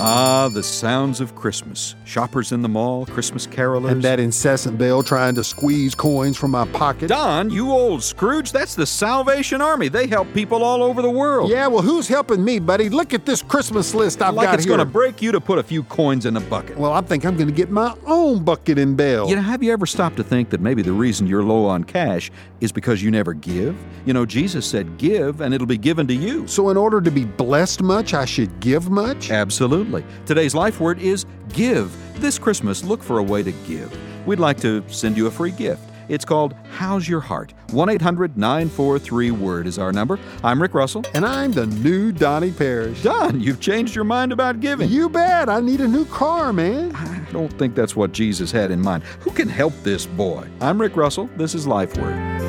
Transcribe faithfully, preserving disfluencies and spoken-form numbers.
Ah, the sounds of Christmas. Shoppers in the mall, Christmas carolers. And that incessant bell trying to squeeze coins from my pocket. Don, you old Scrooge, that's the Salvation Army. They help people all over the world. Yeah, well, who's helping me, buddy? Look at this Christmas list I've like got it's here. going to break you to put a few coins in a bucket. Well, I think I'm going to get my own bucket and bell. You know, have you ever stopped to think that maybe the reason you're low on cash is because you never give? You know, Jesus said give, and it'll be given to you. So in order to be blessed much, I should give much? Absolutely. Today's life word is give. This Christmas, look for a way to give. We'd like to send you a free gift. It's called How's Your Heart? one eight hundred nine four three word is our number. I'm Rick Russell. And I'm the new Donnie Parrish. Don, you've changed your mind about giving. You bet. I need a new car, man. I don't think that's what Jesus had in mind. Who can help this boy? I'm Rick Russell. This is Life Word.